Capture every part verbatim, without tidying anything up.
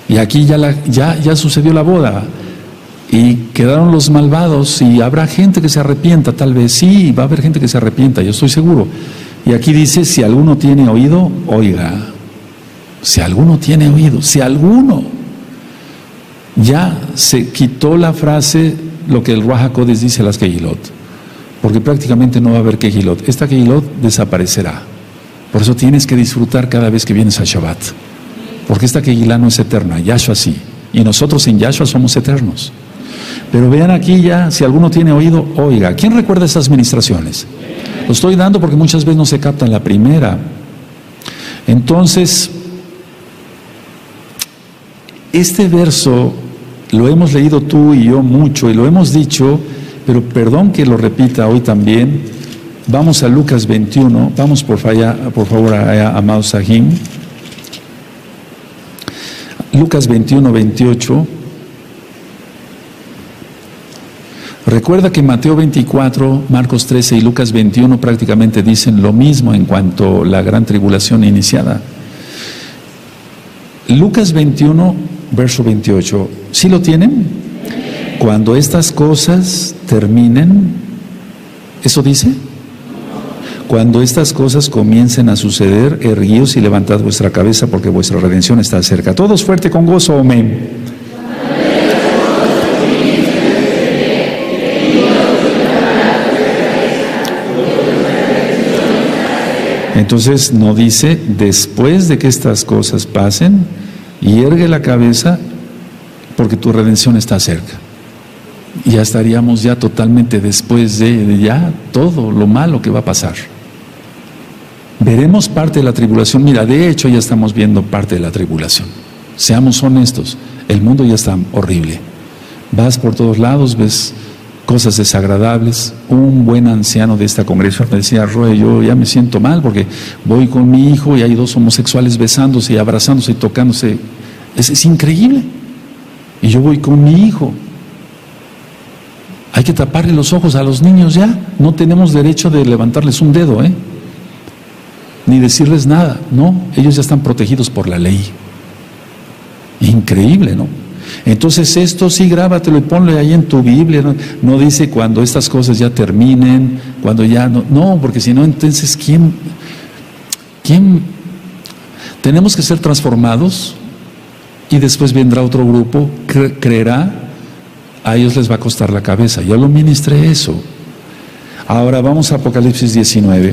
Y aquí ya, la, ya, ya sucedió la boda. Y quedaron los malvados y habrá gente que se arrepienta, tal vez. Sí, va a haber gente que se arrepienta, yo estoy seguro. Y aquí dice, si alguno tiene oído, oiga. Si alguno tiene oído, si alguno. Ya se quitó la frase, lo que el Ruach HaKodesh dice, las Kehilot. Porque prácticamente no va a haber Kehilot. Esta Kehilot desaparecerá. Por eso tienes que disfrutar cada vez que vienes a Shabbat. Porque esta Kehilá no es eterna, Yahshua sí. Y nosotros en Yahshua somos eternos. Pero vean aquí ya, si alguno tiene oído, oiga. ¿Quién recuerda estas ministraciones? Lo estoy dando porque muchas veces no se capta la primera. Entonces, este verso lo hemos leído tú y yo mucho y lo hemos dicho, pero perdón que lo repita hoy también. Vamos a Lucas veintiuno, vamos por, falla, por favor, a, a amados Sahim. Lucas veintiuno, veintiocho. Recuerda que Mateo veinticuatro, Marcos trece y Lucas veintiuno prácticamente dicen lo mismo en cuanto a la gran tribulación iniciada. Lucas veintiuno, verso veintiocho. ¿Sí lo tienen? Cuando estas cosas terminen, ¿eso dice? Cuando estas cosas comiencen a suceder, erguíos y levantad vuestra cabeza porque vuestra redención está cerca. Todos fuerte con gozo, amén. Entonces no dice, después de que estas cosas pasen, y ergue la cabeza porque tu redención está cerca. Ya estaríamos ya totalmente después de, de ya todo lo malo que va a pasar. Veremos parte de la tribulación. Mira, de hecho ya estamos viendo parte de la tribulación. Seamos honestos, el mundo ya está horrible. Vas por todos lados, ves cosas desagradables. Un buen anciano de esta congregación me decía, Roe, yo ya me siento mal porque voy con mi hijo y hay dos homosexuales besándose y abrazándose y tocándose. Es, es increíble. Y yo voy con mi hijo. Hay que taparle los ojos a los niños ya. No tenemos derecho de levantarles un dedo, ¿eh? Ni decirles nada. No, ellos ya están protegidos por la ley. Increíble, ¿no? Entonces esto sí, grábatelo y ponlo ahí en tu Biblia. No, no dice cuando estas cosas ya terminen, cuando ya no, no, porque si no, entonces ¿quién? ¿Quién? Tenemos que ser transformados y después vendrá otro grupo, cre creerá, a ellos les va a costar la cabeza. Yo lo ministré eso. Ahora vamos a Apocalipsis diecinueve.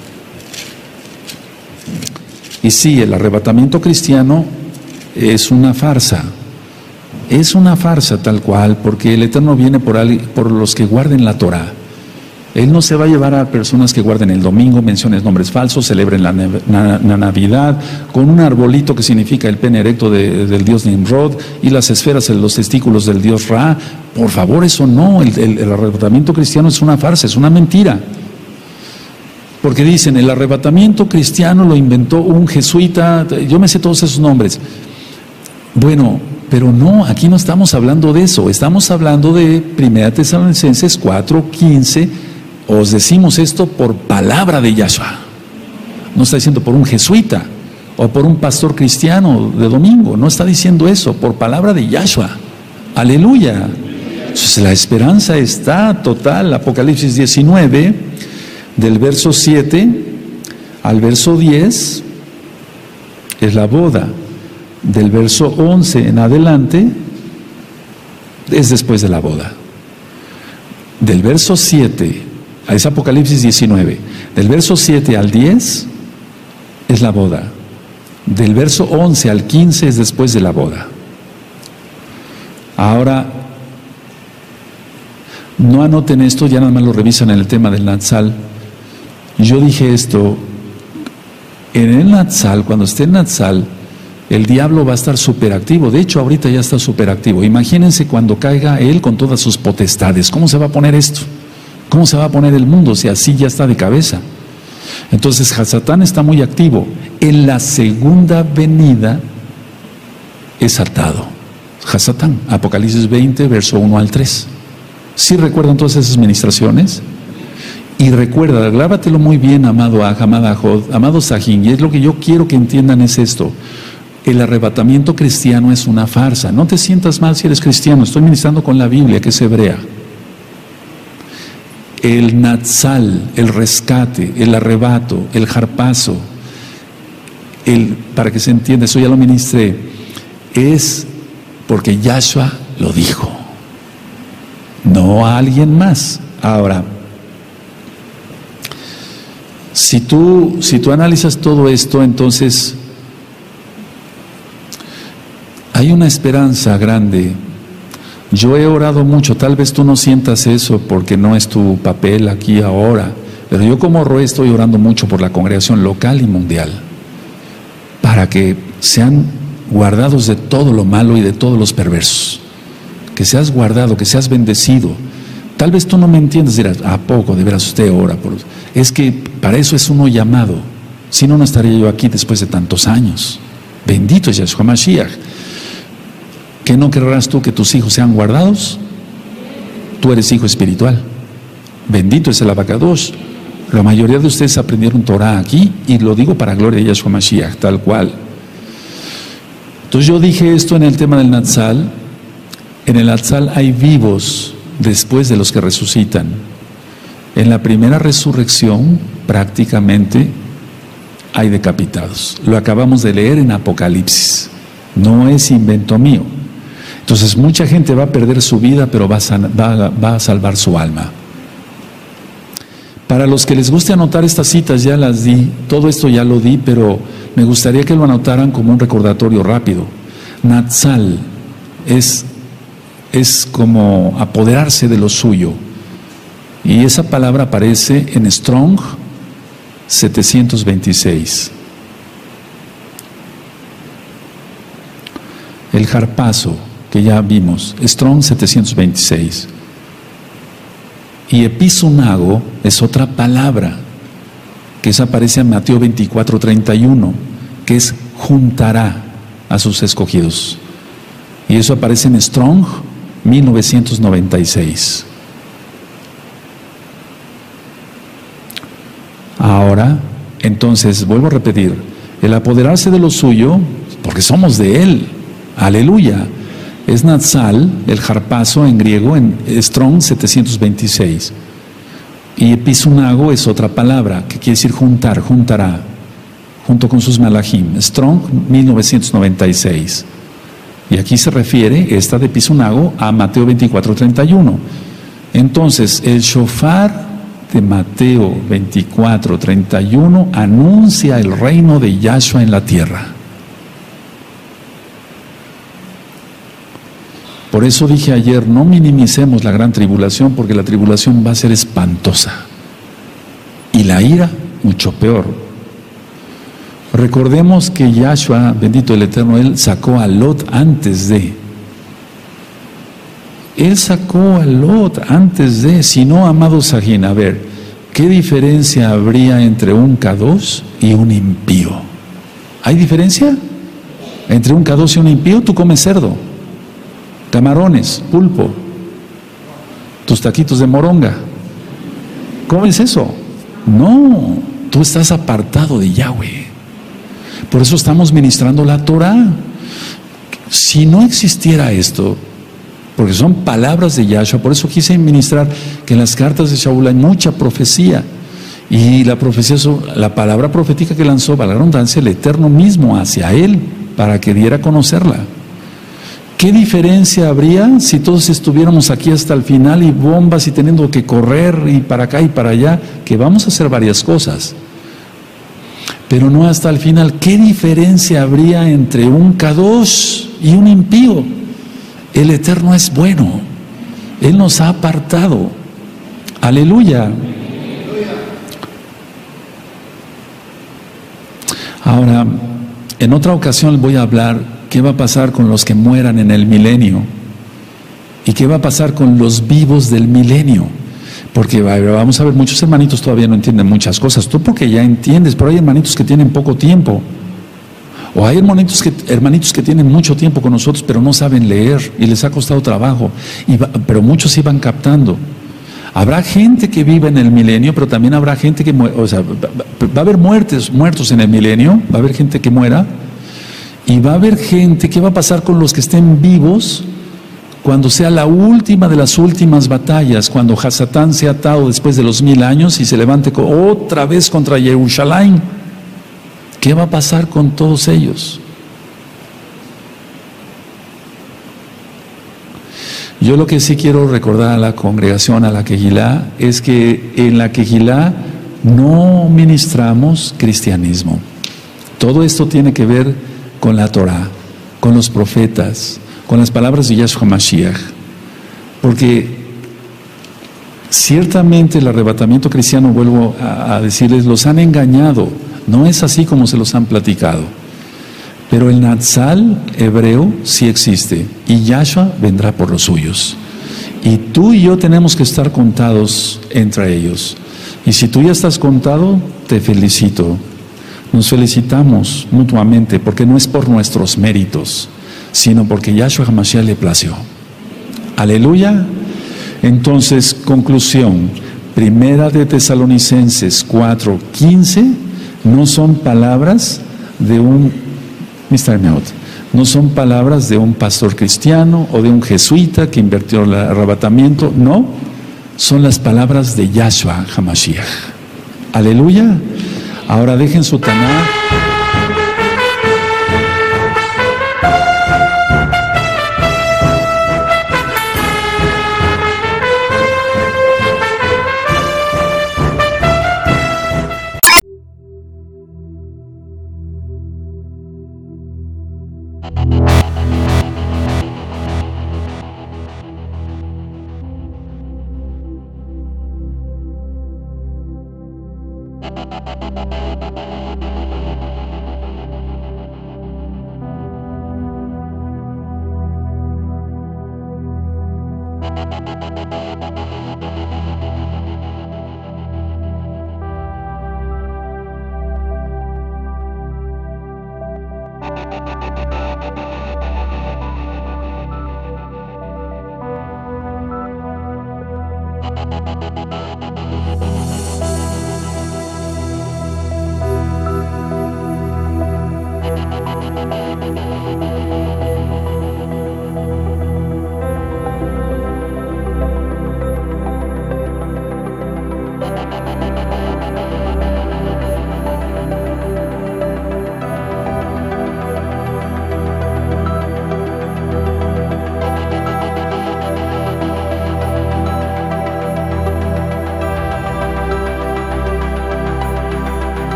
Y sí, el arrebatamiento cristiano es una farsa. Es una farsa tal cual, porque el Eterno viene por, por los que guarden la Torah. Él no se va a llevar a personas que guarden el domingo, mencionen nombres falsos, celebren la, na, la Navidad, con un arbolito que significa el pene erecto de, del dios Nimrod y las esferas en los testículos del dios Ra. Por favor, eso no, el, el, el arrebatamiento cristiano es una farsa, es una mentira. Porque dicen, el arrebatamiento cristiano lo inventó un jesuita, yo me sé todos esos nombres. Bueno, pero no, aquí no estamos hablando de eso, estamos hablando de Primera Tesalonicenses cuatro, quince, os decimos esto por palabra de Yahshua. No está diciendo por un jesuita o por un pastor cristiano de domingo, no está diciendo eso, por palabra de Yahshua. Aleluya. Entonces la esperanza está total. Apocalipsis diecinueve, del verso siete al verso diez, es la boda. Del verso once en adelante es después de la boda. Del verso siete, es Apocalipsis diecinueve, del verso siete al diez es la boda. Del verso once al quince es después de la boda. Ahora, no anoten esto, ya nada más lo revisan en el tema del Natsal. Yo dije esto, en el Natsal, cuando esté en Natsal, el diablo va a estar superactivo. De hecho, ahorita ya está superactivo. Imagínense cuando caiga él con todas sus potestades. ¿Cómo se va a poner esto? ¿Cómo se va a poner el mundo si así ya está de cabeza? Entonces, Hasatán está muy activo. En la segunda venida es atado. Hasatán, Apocalipsis veinte, verso uno al tres. ¿Sí recuerdan todas esas ministraciones? Y recuerda, grábatelo muy bien, amado Aj, amada Jod, amado Sahin, y es lo que yo quiero que entiendan es esto. el arrebatamiento cristiano es una farsa. No te sientas mal si eres cristiano, estoy ministrando con la Biblia, que es hebrea. El natsal, el rescate, el arrebato, el harpazo, el, para que se entienda, eso ya lo ministré, es porque Yahshua lo dijo, no a alguien más. Ahora, si tú, si tú analizas todo esto, entonces hay una esperanza grande. Yo he orado mucho, tal vez tú no sientas eso porque no es tu papel aquí ahora, pero yo como Roé estoy orando mucho por la congregación local y mundial, para que sean guardados de todo lo malo y de todos los perversos, que seas guardado, que seas bendecido. Tal vez tú no me entiendes, dirás, ¿a poco de veras usted ora por...? Es que para eso es uno llamado, si no, no estaría yo aquí después de tantos años. Bendito es Yahshua Mashiach. ¿Qué no querrás tú que tus hijos sean guardados? Tú eres hijo espiritual. Bendito es el Abacadosh. La mayoría de ustedes aprendieron Torah aquí, y lo digo para gloria de Yahshua Mashiach, tal cual. Entonces yo dije esto en el tema del Natsal. En el Natsal hay vivos después de los que resucitan. En la primera resurrección prácticamente hay decapitados. Lo acabamos de leer en Apocalipsis. No es invento mío. Entonces mucha gente va a perder su vida, pero va a, va, va a salvar su alma. Para los que les guste anotar estas citas, ya las di, todo esto ya lo di, pero me gustaría que lo anotaran como un recordatorio rápido. Natsal es, es como apoderarse de lo suyo. Y esa palabra aparece en Strong setecientos veintiséis. El harpazo, que ya vimos, Strong setecientos veintiséis. Y epizunago es otra palabra, que esa aparece en Mateo veinticuatro treinta y uno, que es juntará a sus escogidos. Y eso aparece en Strong mil novecientos noventa y seis. Ahora, entonces, vuelvo a repetir, el apoderarse de lo suyo, porque somos de Él, aleluya, es Natsal, el harpazo en griego, en Strong setecientos veintiséis. Y epizunago es otra palabra, que quiere decir juntar, juntará, junto con sus malachim. Strong mil novecientos noventa y seis. Y aquí se refiere, esta de epizunago, a Mateo veinticuatro treinta y uno. Entonces, el shofar de Mateo veinticuatro treinta y uno anuncia el reino de Yahshua en la tierra. Por eso dije ayer, no minimicemos la gran tribulación, porque la tribulación va a ser espantosa. Y la ira, mucho peor. Recordemos que Yahshua, bendito el Eterno, Él sacó a Lot antes de. Él sacó a Lot antes de. Si no, amado Sajín, a ver, ¿qué diferencia habría entre un Kadosh y un impío? ¿Hay diferencia? Entre un Kadosh y un impío, tú comes cerdo, camarones, pulpo, tus taquitos de moronga. ¿Cómo es eso? No, tú estás apartado de Yahweh. Por eso estamos ministrando la Torah. Si no existiera esto, porque son palabras de Yahshua, por eso quise ministrar que en las cartas de Shaul hay mucha profecía. Y la profecía, la palabra profética que lanzó, para la redundancia, el Eterno mismo hacia él, para que diera a conocerla. ¿Qué diferencia habría si todos estuviéramos aquí hasta el final y bombas y teniendo que correr y para acá y para allá? Que vamos a hacer varias cosas, pero no hasta el final. ¿Qué diferencia habría entre un Kadosh y un impío? El Eterno es bueno, Él nos ha apartado. Aleluya. Ahora, en otra ocasión voy a hablar qué va a pasar con los que mueran en el milenio y qué va a pasar con los vivos del milenio, porque vamos a ver, muchos hermanitos todavía no entienden muchas cosas. Tú porque ya entiendes, pero hay hermanitos que tienen poco tiempo, o hay hermanitos que, hermanitos que tienen mucho tiempo con nosotros pero no saben leer y les ha costado trabajo, y va, pero muchos sí van captando. Habrá gente que vive en el milenio, pero también habrá gente que, o sea, va, va a haber muertes, muertos en el milenio, va a haber gente que muera. Y va a haber gente, ¿qué va a pasar con los que estén vivos cuando sea la última de las últimas batallas, cuando Hasatán sea atado después de los mil años y se levante otra vez contra Jerusalén? ¿Qué va a pasar con todos ellos? Yo lo que sí quiero recordar a la congregación, a la Kehilá, es que en la Kehilá no ministramos cristianismo. Todo esto tiene que ver con la Torah, con los profetas, con las palabras de Yahshua Mashiach. Porque ciertamente el arrebatamiento cristiano, vuelvo a, a decirles, los han engañado. No es así como se los han platicado. Pero el Natsal hebreo sí existe y Yahshua vendrá por los suyos. Y tú y yo tenemos que estar contados entre ellos. Y si tú ya estás contado, te felicito. Nos felicitamos mutuamente porque no es por nuestros méritos, sino porque Yahshua HaMashiach le plació. Aleluya. Entonces, conclusión, Primera de Tesalonicenses cuatro quince no son palabras de un mister Meot, no son palabras de un pastor cristiano o de un jesuita que invirtió el arrebatamiento, no, son las palabras de Yahshua HaMashiach. Aleluya. Ahora dejen su Tanaj.